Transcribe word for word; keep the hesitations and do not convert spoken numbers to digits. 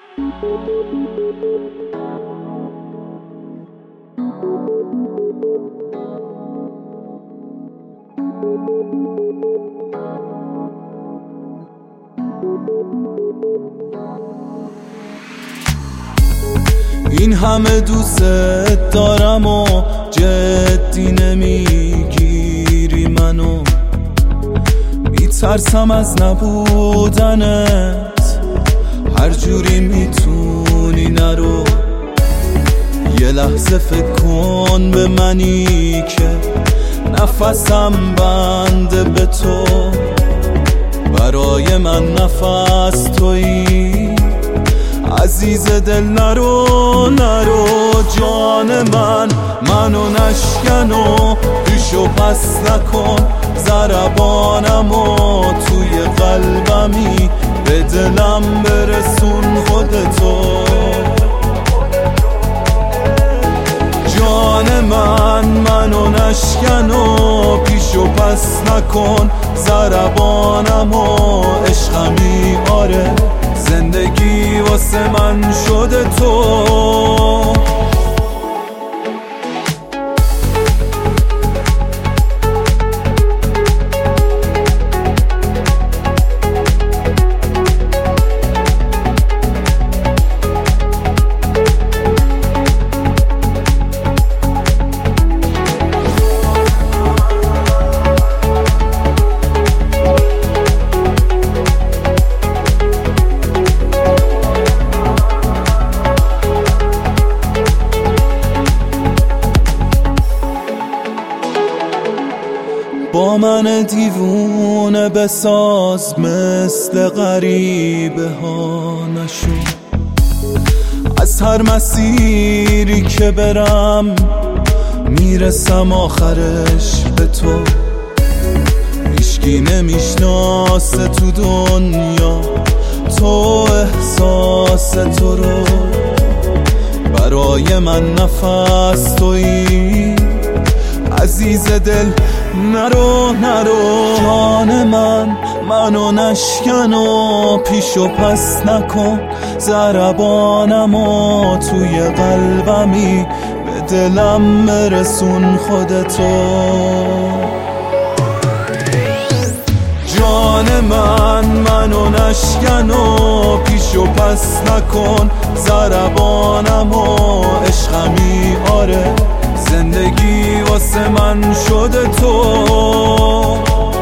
این همه دوست دارم و جدی نمیگیری منو، میترسم از نبودنت، هر جوری میتونی نرو. یه لحظه فکر کن به منی که نفسم بنده به تو، برای من نفس تویی عزیز دل. نرو نرو جان من، منو نشکن و پیشو پس نکن، ضربانمو توی قلبمی به دلم برسون خودتو. جان من منو نشکن و پیشو پس نکن، ضربانمو عشقمی آره، زندگی واسه من شده تو. با من دیوونه بساز، مثل غریبه ها نشو. از هر مسیری که برم میرسم آخرش به تو. هیچکی نمیشناسه تو دنیا تو احساس تو رو، برای من نفس تویی عزیز دل. نرو نرو جان من، منو نشکن و پیشو پس نکن، ضربانمو توی قلبمی به دلم برسون خودتو. جان من منو نشکن و پیشو پس نکن، ضربانمو عشقمی آره، زندگی واسه من شده تو.